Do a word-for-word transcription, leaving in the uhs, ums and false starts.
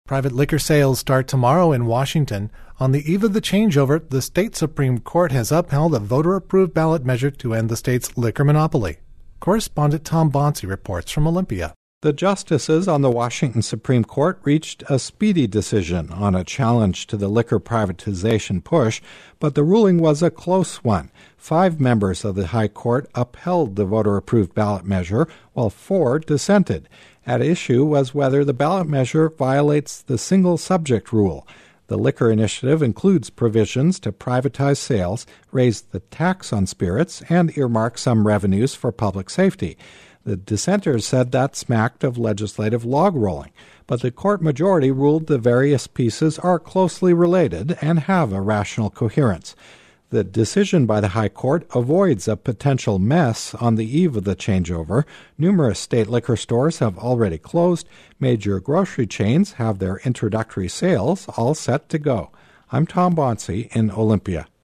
Private liquor sales start tomorrow in Washington. On the eve of the changeover, the state Supreme Court has upheld a voter-approved ballot measure to end the state's liquor monopoly. Correspondent Tom Bonsi reports from Olympia. The justices on the Washington Supreme Court reached a speedy decision on a challenge to the liquor privatization push, but the ruling was a close one. Five members of the High Court upheld the voter-approved ballot measure, while four dissented. At issue was whether the ballot measure violates the single-subject rule. The liquor initiative includes provisions to privatize sales, raise the tax on spirits, and earmark some revenues for public safety. The dissenters said that smacked of legislative log rolling, but the court majority ruled the various pieces are closely related and have a rational coherence. The decision by the High Court avoids a potential mess on the eve of the changeover. Numerous state liquor stores have already closed. Major grocery chains have their introductory sales all set to go. I'm Tom Bonsi in Olympia.